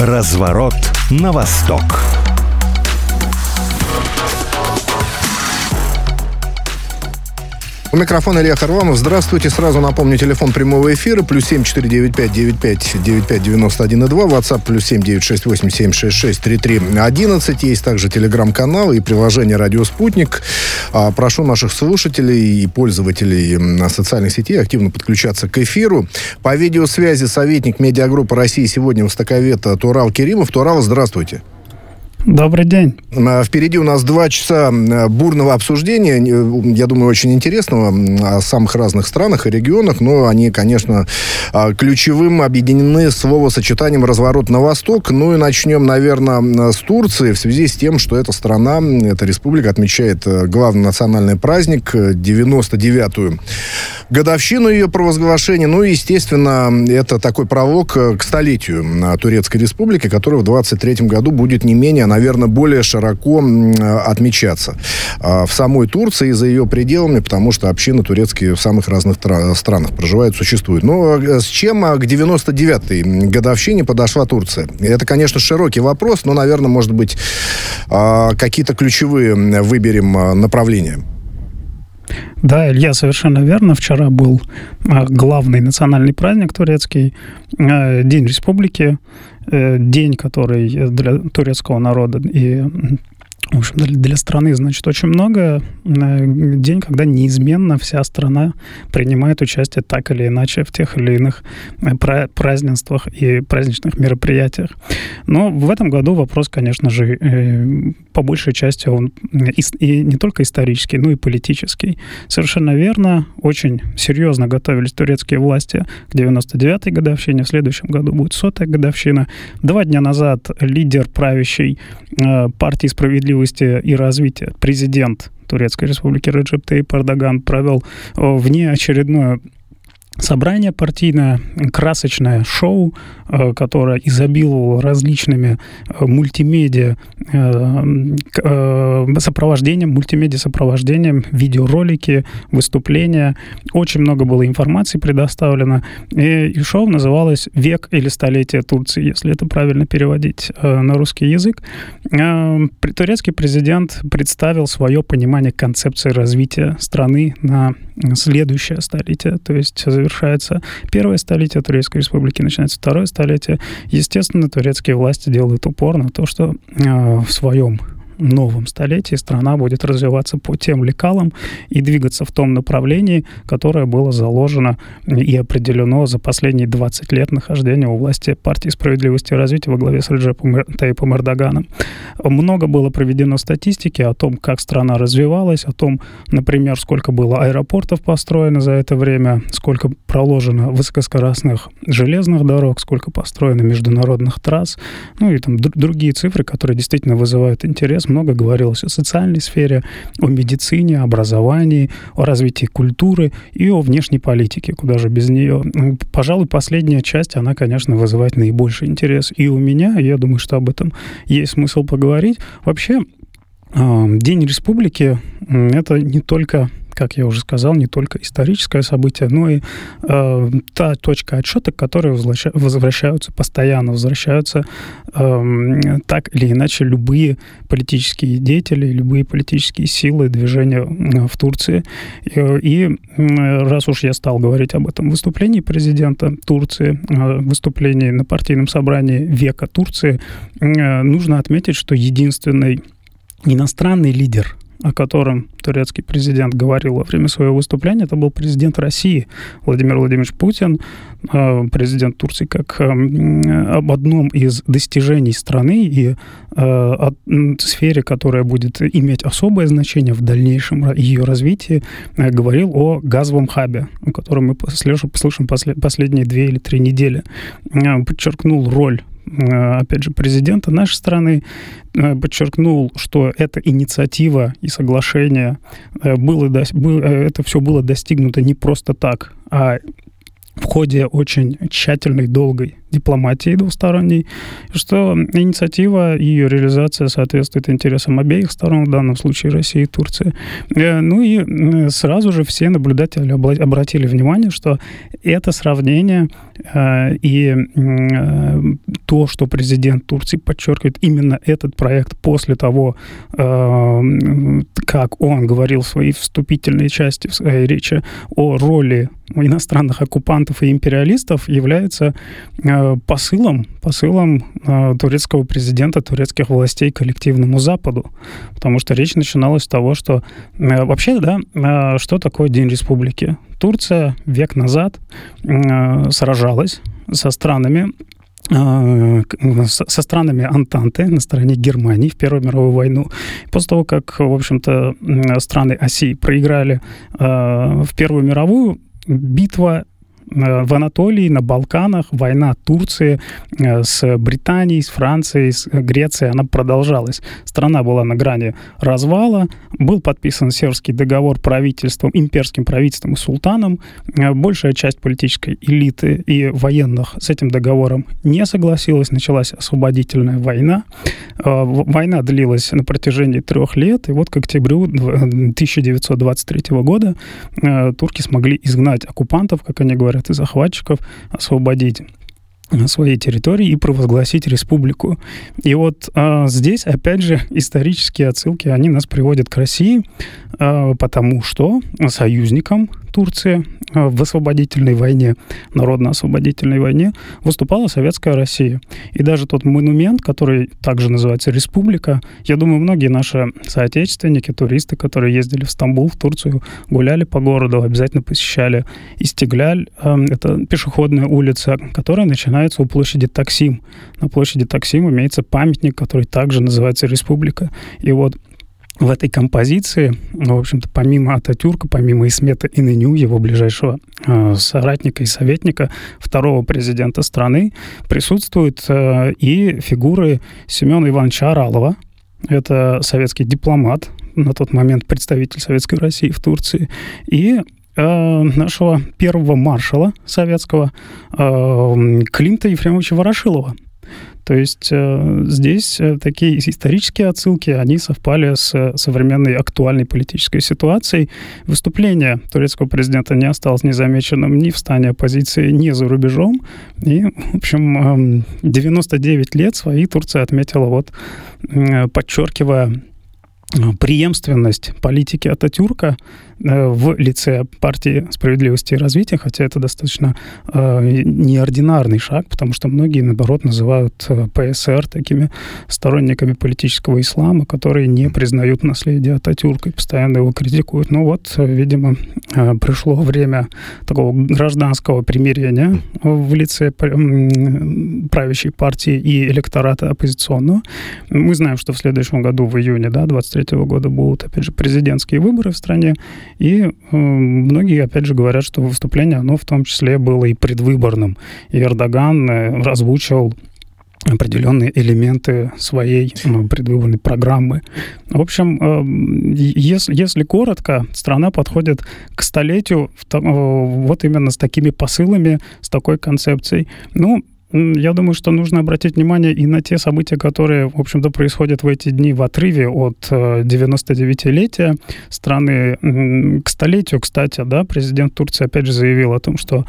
Разворот на восток. У микрофона Илья Харламов. Здравствуйте. Сразу напомню, телефон прямого эфира +7 495 95 95 91 2, WhatsApp +7 968 766 33 11. Есть также телеграм-канал и приложение «Радио Спутник». Прошу наших слушателей и пользователей социальных сетей активно подключаться к эфиру. По видеосвязи советник медиагруппы России сегодня востоковед Турал Керимов. Турал, здравствуйте. Добрый день. Впереди у нас 2 часа бурного обсуждения, я думаю, очень интересного, о самых разных странах и регионах, но они, конечно, ключевым объединены словосочетанием «разворот на восток». Ну и начнем, наверное, с Турции, в связи с тем, что эта страна, эта республика отмечает главный национальный праздник, 99-ю годовщину ее провозглашения. Ну и, естественно, это такой пролог к столетию Турецкой республики, которая в 23-м году будет не менее, наверное, более широко отмечаться в самой Турции и за ее пределами, потому что общины турецкие в самых разных странах проживают, существуют. Но с чем к 99-й годовщине подошла Турция? Это, конечно, широкий вопрос, но, наверное, может быть, какие-то ключевые выберем направления. Да, Илья, совершенно верно. Вчера был главный национальный праздник турецкий, День республики, день, который для турецкого народа и, в общем, для страны значит очень много. День, когда неизменно вся страна принимает участие так или иначе в тех или иных празднествах и праздничных мероприятиях. Но в этом году вопрос, конечно же, по большей части он и не только исторический, но и политический. Совершенно верно. Очень серьезно готовились турецкие власти к 99-й годовщине. В следующем году будет 100-я годовщина. 2 дня назад лидер правящей партии «Справедливости и развития», президент Турецкой республики Реджеп Тайип Эрдоган провел внеочередное собрание партийное, красочное шоу, которое изобиловало различными мультимедиа-сопровождением, видеоролики, выступления. Очень много было информации предоставлено. И шоу называлось «Век или столетие Турции», если это правильно переводить на русский язык. Турецкий президент представил свое понимание концепции развития страны на следующее столетие, то есть завершается 1-е столетие Турецкой республики, начинается 2-е столетие. Естественно, турецкие власти делают упор на то, что в своем новом столетии страна будет развиваться по тем лекалам и двигаться в том направлении, которое было заложено и определено за последние 20 лет нахождения у власти партии «Справедливости и развития» во главе с Реджепом Тайипом Эрдоганом. Много было проведено статистики о том, как страна развивалась, о том, например, сколько было аэропортов построено за это время, сколько проложено высокоскоростных железных дорог, сколько построено международных трасс, ну и там другие цифры, которые действительно вызывают интерес. Много говорилось о социальной сфере, о медицине, образовании, о развитии культуры и о внешней политике, куда же без нее. Пожалуй, последняя часть, она, конечно, вызывает наибольший интерес и у меня, и я думаю, что об этом есть смысл поговорить. Вообще, День республики — это не только, как я уже сказал, не только историческое событие, но и та точка отсчета, к которой возвращаются так или иначе любые политические деятели, любые политические силы, движения в Турции. И раз уж я стал говорить об этом выступлении президента Турции, выступлении на партийном собрании «Века Турции», нужно отметить, что единственный иностранный лидер, о котором турецкий президент говорил во время своего выступления, это был президент России Владимир Владимирович Путин. Президент Турции как об одном из достижений страны и о сфере, которая будет иметь особое значение в дальнейшем ее развитии, говорил о газовом хабе, о котором мы слышим последние 2 или 3 недели. Подчеркнул роль, опять же, президента нашей страны, подчеркнул, что эта инициатива и соглашение, это все было достигнуто не просто так, а в ходе очень тщательной, долгой дипломатии двусторонней, что инициатива и ее реализация соответствует интересам обеих сторон, в данном случае России и Турции. Ну и сразу же все наблюдатели обратили внимание, что это сравнение и то, что президент Турции подчеркивает именно этот проект после того, как он говорил в своей вступительной части, в своей речи о роли иностранных оккупантов и империалистов, является посылом турецкого президента, турецких властей коллективному Западу. Потому что речь начиналась с того, что вообще, да, что такое День Республики? Турция век назад сражалась со странами Антанты на стороне Германии в Первую мировую войну. После того, как, в общем-то, страны оси проиграли в Первую мировую, битва в Анатолии, на Балканах, война Турции с Британией, с Францией, с Грецией, она продолжалась. Страна была на грани развала, был подписан Севрский договор имперским правительством и султаном. Большая часть политической элиты и военных с этим договором не согласилась, началась освободительная война. Война длилась на протяжении 3 лет, и вот к октябрю 1923 года турки смогли изгнать оккупантов, как они говорят, и захватчиков, освободить своей территории и провозгласить республику. И вот здесь, опять же, исторические отсылки, они нас приводят к России, потому что союзником Турции в освободительной войне, народно-освободительной войне, выступала Советская Россия. И даже тот монумент, который также называется «Республика», я думаю, многие наши соотечественники, туристы, которые ездили в Стамбул, в Турцию, гуляли по городу, обязательно посещали Истигляль. Это пешеходная улица, которая начинается у площади Таксим. На площади Таксим имеется памятник, который также называется «Республика». И вот в этой композиции, в общем-то, помимо Ататюрка, помимо Исмета Инönü, его ближайшего соратника и советника, второго президента страны, присутствуют и фигуры Семена Ивановича Оралова. Это советский дипломат, на тот момент представитель Советской России в Турции, и нашего первого маршала советского Климта Ефремовича Ворошилова. То есть здесь такие исторические отсылки, они совпали с современной актуальной политической ситуацией. Выступление турецкого президента не осталось незамеченным ни в стане оппозиции, ни за рубежом. И, в общем, 99 лет свои Турция отметила, вот, подчеркивая преемственность политики Ататюрка в лице партии «Справедливости и развития», хотя это достаточно неординарный шаг, потому что многие, наоборот, называют ПСР такими сторонниками политического ислама, которые не признают наследие Ататюрка и постоянно его критикуют. Ну вот, видимо, пришло время такого гражданского примирения в лице правящей партии и электората оппозиционного. Мы знаем, что в следующем году, в июне 2023 года, будут, опять же, президентские выборы в стране. И многие, опять же, говорят, что выступление, оно в том числе было и предвыборным. И Эрдоган озвучил определенные элементы своей предвыборной программы. В общем, если коротко, страна подходит к столетию вот именно с такими посылами, с такой концепцией. Ну, я думаю, что нужно обратить внимание и на те события, которые, в общем-то, происходят в эти дни в отрыве от 99-летия страны. К столетию, кстати, президент Турции опять же заявил о том, что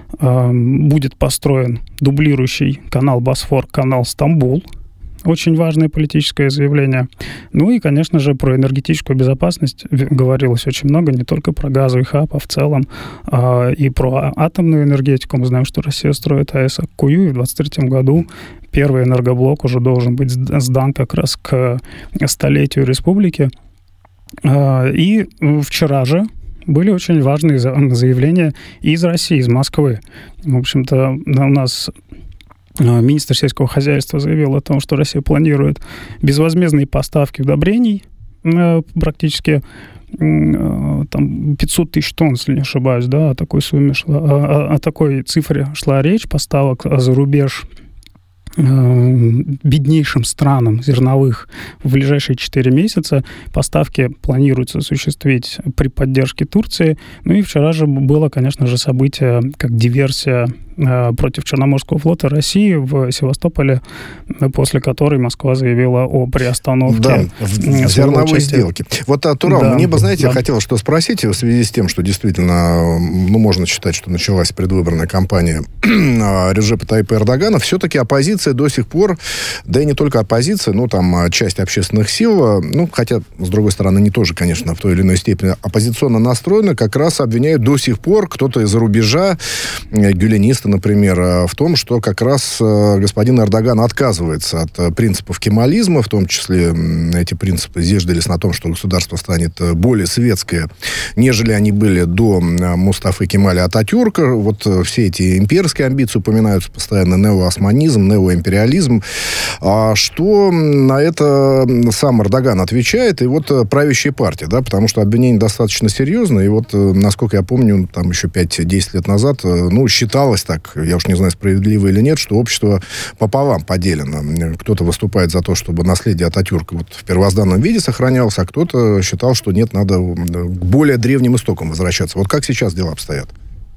будет построен дублирующий канал Босфор, канал Стамбул. Очень важное политическое заявление. Ну и, конечно же, про энергетическую безопасность говорилось очень много, не только про газовый хаб, а в целом и про атомную энергетику. Мы знаем, что Россия строит АЭС Аккую, и в 2023 году первый энергоблок уже должен быть сдан как раз к столетию республики. И вчера же были очень важные заявления из России, из Москвы. В общем-то, у нас министр сельского хозяйства заявил о том, что Россия планирует безвозмездные поставки удобрений, практически там 500 тысяч тонн, если не ошибаюсь, о такой сумме о такой цифре шла речь, поставок за рубеж беднейшим странам зерновых в ближайшие 4 месяца. Поставки планируется осуществить при поддержке Турции. Ну и вчера же было, конечно же, событие, как диверсия против Черноморского флота России в Севастополе, после которой Москва заявила о приостановке зерновой сделки. Вот, Турал, мне бы, знаете, хотелось что спросить в связи с тем, что действительно, можно считать, что началась предвыборная кампания Реджепа Тайипа Эрдогана. Все-таки оппозиция до сих пор, да и не только оппозиция, там часть общественных сил, хотя, с другой стороны, они тоже, конечно, в той или иной степени оппозиционно настроены, как раз обвиняют до сих пор кто-то из-за рубежа, гюленисты, например, в том, что как раз господин Эрдоган отказывается от принципов кемализма, в том числе эти принципы зиждались на том, что государство станет более светское, нежели они были до Мустафы Кемаля Ататюрка. Вот все эти имперские амбиции упоминаются постоянно, неоосманизм, неоимпериализм. Что на это сам Эрдоган отвечает, и вот правящая партия, да, потому что обвинение достаточно серьезное, и вот, насколько я помню, там еще 5-10 лет назад, считалось так, я уж не знаю, справедливо или нет, что общество пополам поделено. Кто-то выступает за то, чтобы наследие Ататюрка в первозданном виде сохранялось, а кто-то считал, что нет, надо к более древним истокам возвращаться. Вот как сейчас дела обстоят?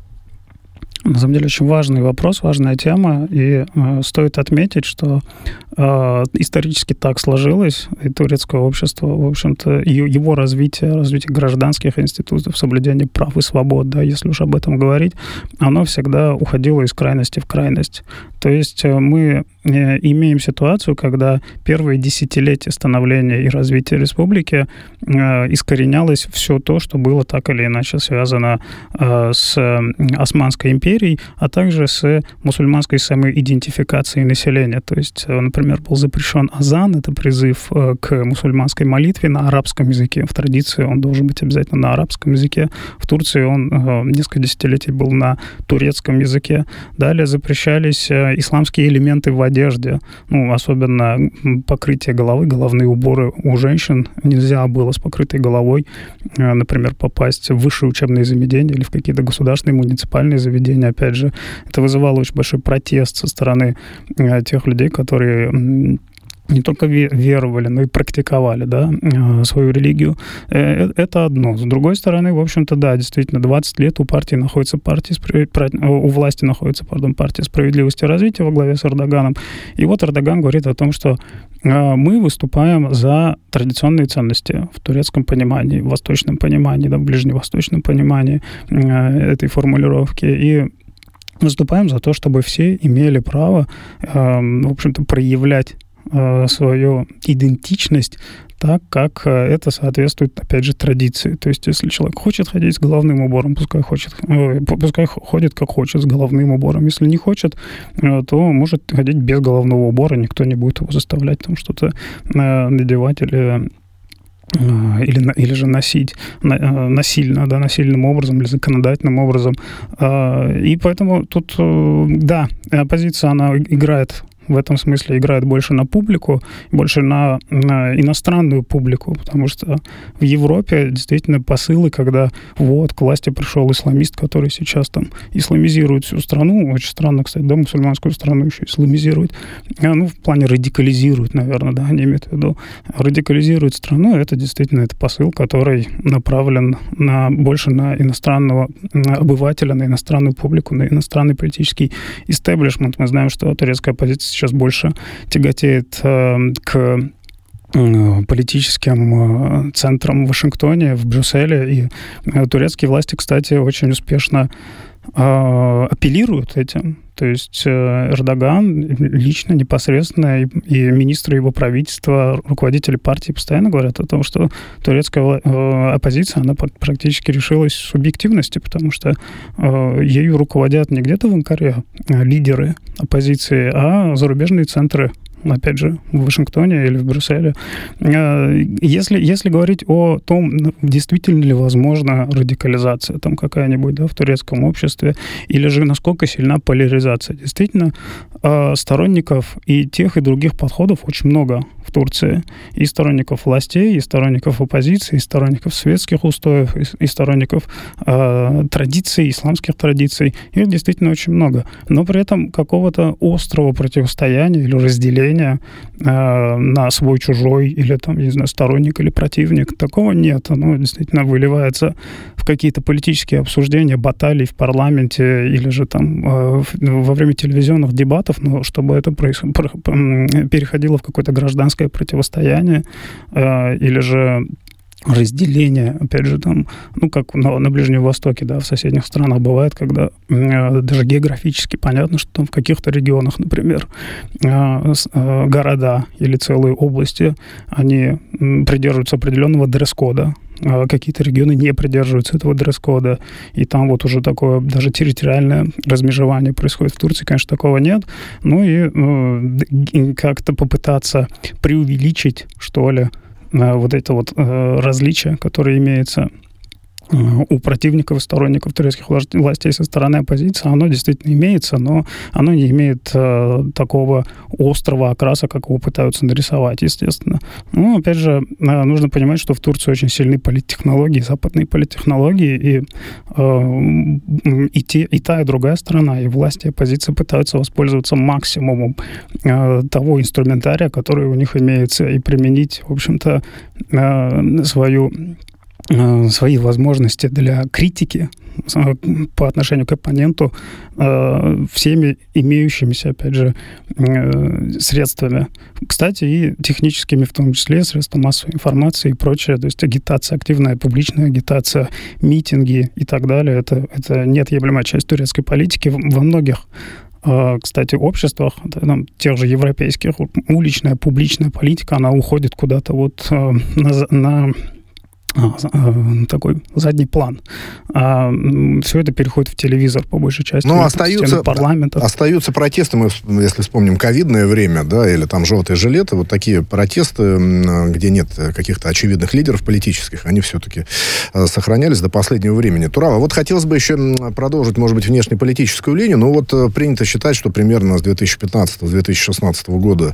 На самом деле очень важный вопрос, важная тема, и стоит отметить, что исторически так сложилось, и турецкое общество, в общем-то, его развитие гражданских институтов, соблюдение прав и свобод, да, если уж об этом говорить, оно всегда уходило из крайности в крайность. То есть мы имеем ситуацию, когда первые десятилетия становления и развития республики искоренялось все то, что было так или иначе связано с Османской империей, а также с мусульманской самоидентификацией населения. То есть, например, был запрещен азан, это призыв к мусульманской молитве на арабском языке. В традиции он должен быть обязательно на арабском языке. В Турции он несколько десятилетий был на турецком языке. Далее запрещались исламские элементы в одежде, особенно покрытие головы, головные уборы у женщин. Нельзя было с покрытой головой, например, попасть в высшие учебные заведения или в какие-то государственные, муниципальные заведения. Опять же, это вызывало очень большой протест со стороны тех людей, которые не только веровали, но и практиковали, да, свою религию. Это одно. С другой стороны, в общем-то, да, действительно, 20 лет у власти находится партия справедливости и развития во главе с Эрдоганом. И вот Эрдоган говорит о том, что мы выступаем за традиционные ценности в турецком понимании, в восточном понимании, да, в ближневосточном понимании этой формулировки. И выступаем за то, чтобы все имели право, в общем-то, проявлять свою идентичность так, как это соответствует, опять же, традиции. То есть, если человек хочет ходить с головным убором, пускай ходит как хочет с головным убором. Если не хочет, то может ходить без головного убора, никто не будет его заставлять там что-то надевать или же носить насильным образом или законодательным образом. И поэтому тут, да, оппозиция, она играет в этом смысле больше на публику, больше на иностранную публику, потому что в Европе действительно посылы, когда вот к власти пришел исламист, который сейчас там исламизирует всю страну, очень странно, кстати, да, мусульманскую страну еще исламизирует, в плане радикализирует, наверное, да, они имеют в виду, радикализирует страну, это действительно это посыл, который направлен больше на иностранного обывателя, на иностранную публику, на иностранный политический истеблишмент. Мы знаем, что турецкая оппозиция сейчас больше тяготеет к политическим центрам в Вашингтоне, в Брюсселе. И турецкие власти, кстати, очень успешно апеллируют этим. То есть Эрдоган лично, непосредственно, и министры его правительства, руководители партии постоянно говорят о том, что турецкая оппозиция, она практически лишилась субъективности, потому что ею руководят не где-то в Анкаре лидеры оппозиции, а зарубежные центры, опять же, в Вашингтоне или в Брюсселе. Если говорить о том, действительно ли возможна радикализация там какая-нибудь, да, в турецком обществе, или же насколько сильна поляризация. Действительно, сторонников и тех, и других подходов очень много в Турции, и сторонников властей, и сторонников оппозиции, и сторонников светских устоев, и сторонников традиций, исламских традиций. Их действительно очень много. Но при этом какого-то острого противостояния или разделения на свой-чужой, или там, не знаю, сторонник или противник, такого нет. Оно действительно выливается в какие-то политические обсуждения, баталии в парламенте или же там во время телевизионных дебатов, но чтобы это переходило в какое-то гражданское противостояние или же разделение, опять же, там, ну, как на Ближнем Востоке, да, в соседних странах бывает, когда даже географически понятно, что там в каких-то регионах, например, города или целые области, они придерживаются определенного дресс-кода, какие-то регионы не придерживаются этого дресс-кода, и там вот уже такое даже территориальное размежевание происходит. В Турции, конечно, такого нет. Ну и как-то попытаться преувеличить, что ли, вот это вот различие, которое имеется у противников и сторонников турецких властей со стороны оппозиции, оно действительно имеется, но оно не имеет такого острого окраса, как его пытаются нарисовать, естественно. Ну, опять же, нужно понимать, что в Турции очень сильны политтехнологии, западные политтехнологии, и та, и другая сторона, и власти, и оппозиция пытаются воспользоваться максимумом того инструментария, который у них имеется, и применить, в общем-то, свои возможности для критики по отношению к оппоненту всеми имеющимися, опять же, средствами. Кстати, и техническими, в том числе, средства массовой информации и прочее, то есть агитация, активная публичная агитация, митинги и так далее. Это неотъемлемая часть турецкой политики. Во многих, кстати, обществах, там, тех же европейских, уличная, публичная политика, она уходит куда-то вот на такой задний план. Все это переходит в телевизор, по большей части. Но остаются протесты, мы, если вспомним ковидное время, да, или там желтые жилеты, вот такие протесты, где нет каких-то очевидных лидеров политических, они все-таки сохранялись до последнего времени. Турал, вот хотелось бы еще продолжить, может быть, внешнеполитическую линию, но вот принято считать, что примерно с 2015-2016 года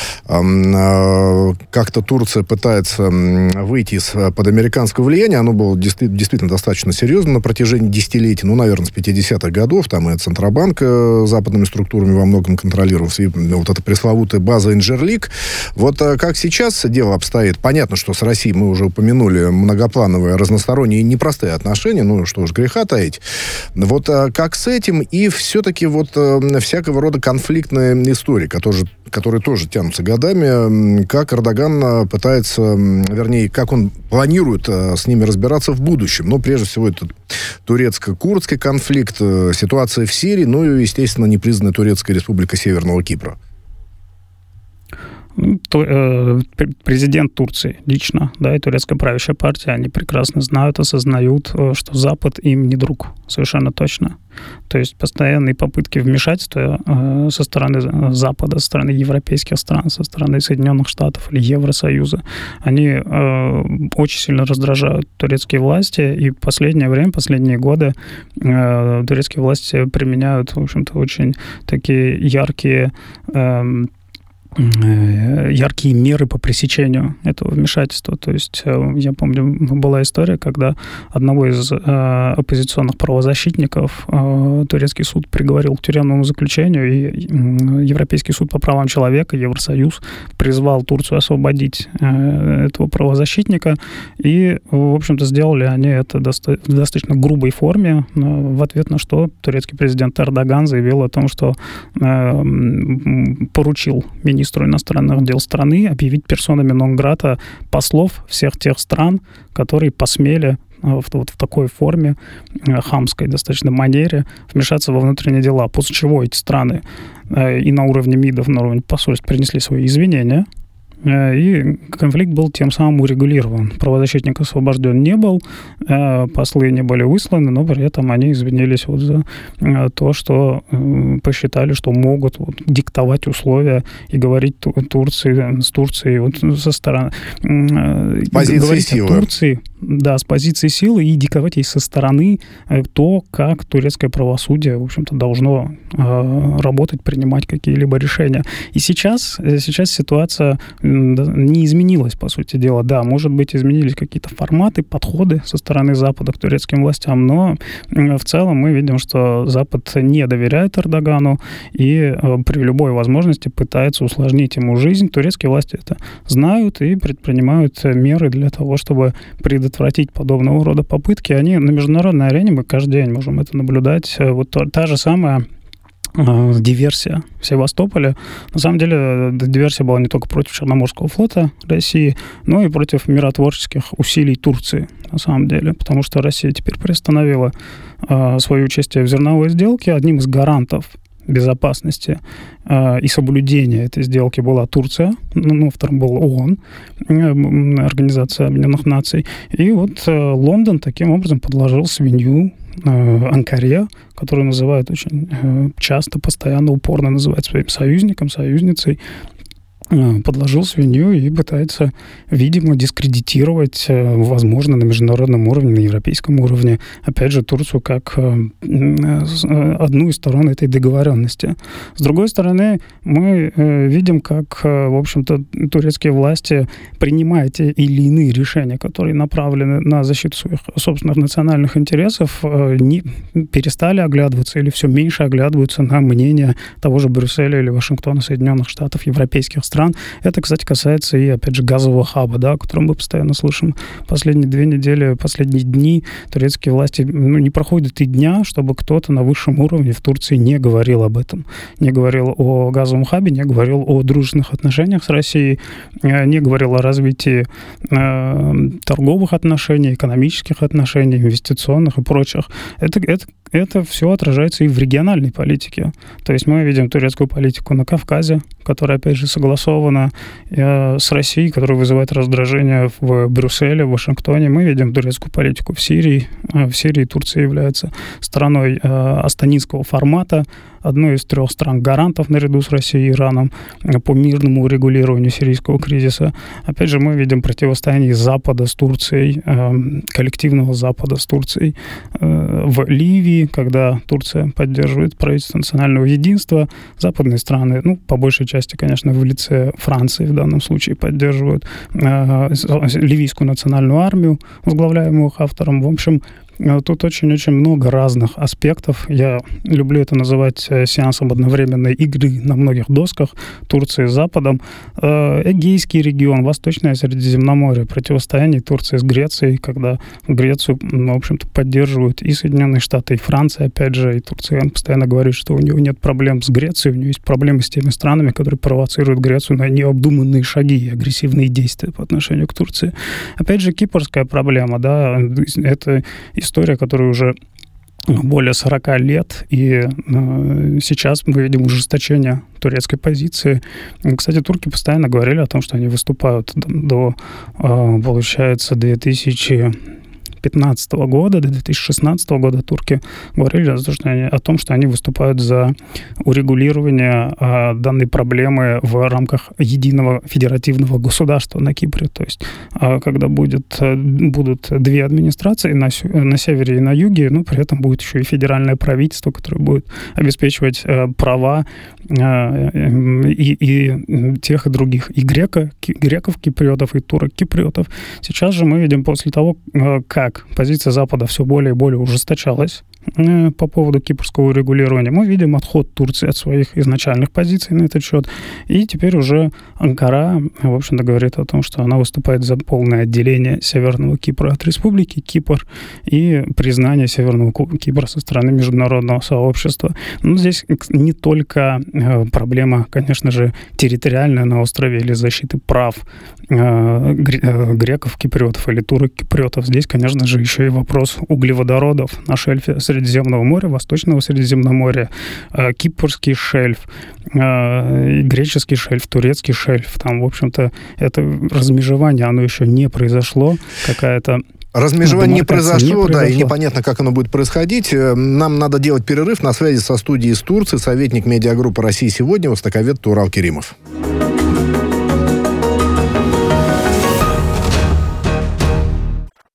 как-то Турция пытается выйти из-под американского влияния, оно было действительно достаточно серьезным на протяжении десятилетий, ну, наверное, с 50-х годов, там и Центробанк западными структурами во многом контролировался, и вот эта пресловутая база Инжерлик. Вот как сейчас дело обстоит? Понятно, что с Россией мы уже упомянули многоплановые, разносторонние и непростые отношения, ну, что уж греха таить. Вот как с этим, и все-таки вот всякого рода конфликтные истории, которые тоже тянутся годами, как Эрдоган пытается, вернее, как он планирует с ними разбираться в будущем. Ну, прежде всего, это турецко-курдский конфликт, ситуация в Сирии, ну и, естественно, непризнанная Турецкая республика Северного Кипра. Президент Турции лично, да, и турецкая правящая партия, они прекрасно знают, осознают, что Запад им не друг, совершенно точно. То есть постоянные попытки вмешательства со стороны Запада, со стороны европейских стран, со стороны Соединенных Штатов или Евросоюза, они очень сильно раздражают турецкие власти, и в последнее время, последние годы турецкие власти применяют, в общем-то, очень такие яркие меры по пресечению этого вмешательства. То есть, я помню, была история, когда одного из оппозиционных правозащитников турецкий суд приговорил к тюремному заключению, и Европейский суд по правам человека, Евросоюз, призвал Турцию освободить этого правозащитника, и, в общем-то, сделали они это в достаточно грубой форме, в ответ на что турецкий президент Эрдоган заявил о том, что поручил министру иностранных дел страны объявить персонами нон-грата послов всех тех стран, которые посмели в такой форме, хамской достаточно манере, вмешаться во внутренние дела. После чего эти страны и на уровне МИДов, на уровне посольств принесли свои извинения, и конфликт был тем самым урегулирован. Правозащитник освобожден не был, послы не были высланы, но при этом они извинились вот за то, что посчитали, что могут вот диктовать условия и говорить с Турцией вот со стороны... Позиции силы. Турции, да, с позиции силы, и диктовать ей со стороны то, как турецкое правосудие, в общем-то, должно работать, принимать какие-либо решения. И сейчас ситуация не изменилось, по сути дела. Да, может быть, изменились какие-то форматы, подходы со стороны Запада к турецким властям, но в целом мы видим, что Запад не доверяет Эрдогану и при любой возможности пытается усложнить ему жизнь. Турецкие власти это знают и предпринимают меры для того, чтобы предотвратить подобного рода попытки. Они на международной арене, мы каждый день можем это наблюдать. Вот та же самая диверсия в Севастополе. На самом деле, диверсия была не только против Черноморского флота России, но и против миротворческих усилий Турции, на самом деле. Потому что Россия теперь приостановила свое участие в зерновой сделке. Одним из гарантов безопасности и соблюдения этой сделки была Турция, вторым был ООН, Организация Объединенных Наций. И вот Лондон таким образом подложил свинью Анкаре, которую называют очень часто, постоянно, упорно называют своим союзником, союзницей, подложил свинью и пытается, видимо, дискредитировать, возможно, на международном уровне, на европейском уровне, опять же, Турцию как одну из сторон этой договоренности. С другой стороны, мы видим, как, в общем-то, турецкие власти, принимая те или иные решения, которые направлены на защиту своих собственных национальных интересов, не перестали оглядываться или все меньше оглядываются на мнение того же Брюсселя или Вашингтона, Соединенных Штатов, европейских стран. Это, кстати, касается и, опять же, газового хаба, да, о котором мы постоянно слышим. Последние 2 недели, последние дни турецкие власти, не проходит и дня, чтобы кто-то на высшем уровне в Турции не говорил об этом. Не говорил о газовом хабе, не говорил о дружественных отношениях с Россией, не говорил о развитии торговых отношений, экономических отношений, инвестиционных и прочих. Это все отражается и в региональной политике. То есть мы видим турецкую политику на Кавказе, которая, опять же, согласована с Россией, которая вызывает раздражение в Брюсселе, в Вашингтоне. Мы видим турецкую политику в Сирии. В Сирии Турция является страной астанинского формата, одной из 3 стран-гарантов наряду с Россией и Ираном по мирному урегулированию сирийского кризиса. Опять же, мы видим противостояние Запада с Турцией, коллективного Запада с Турцией в Ливии, когда Турция поддерживает правительство национального единства. Западные страны, по большей части, конечно, в лице Франции в данном случае поддерживают ливийскую национальную армию, возглавляемую их автором. В общем, тут очень-очень много разных аспектов. Я люблю это называть сеансом одновременной игры на многих досках Турции с Западом. Эгейский регион, Восточное Средиземноморье, противостояние Турции с Грецией, когда Грецию, в общем-то, поддерживают и Соединенные Штаты, и Франция, опять же, и Турция постоянно говорит, что у нее нет проблем с Грецией, у нее есть проблемы с теми странами, которые провоцируют Грецию на необдуманные шаги и агрессивные действия по отношению к Турции. Опять же, кипрская проблема, да, это история, которая уже более 40 лет, и сейчас мы видим ужесточение турецкой позиции. Кстати, турки постоянно говорили о том, что они выступают до, получается, 2015 года, до 2016 года турки говорили о том, что они выступают за урегулирование данной проблемы в рамках единого федеративного государства на Кипре. То есть, когда будут 2 администрации на севере и на юге, но при этом будет еще и федеральное правительство, которое будет обеспечивать права и тех, и других, и греков-киприотов, и турок-киприотов. Сейчас же мы видим, после того, как позиция Запада все более и более ужесточалась по поводу кипрского урегулирования, мы видим отход Турции от своих изначальных позиций на этот счет. И теперь уже Анкара, в общем-то, говорит о том, что она выступает за полное отделение Северного Кипра от Республики Кипр и признание Северного Кипра со стороны международного сообщества. Но здесь не только проблема, конечно же, территориальная на острове или защиты прав греков-киприотов или турок-киприотов. Здесь, конечно же, еще и вопрос углеводородов на шельфе Средиземного моря, Восточного Средиземноморья, Кипрский шельф, греческий шельф, турецкий шельф. Там, в общем-то, это размежевание, оно еще не произошло. Какая-то размежевание не произошло, да, и непонятно, как оно будет происходить. Нам надо делать перерыв. На связи со студией из Турции советник медиагруппы «Россия сегодня», востоковед Турал Керимов.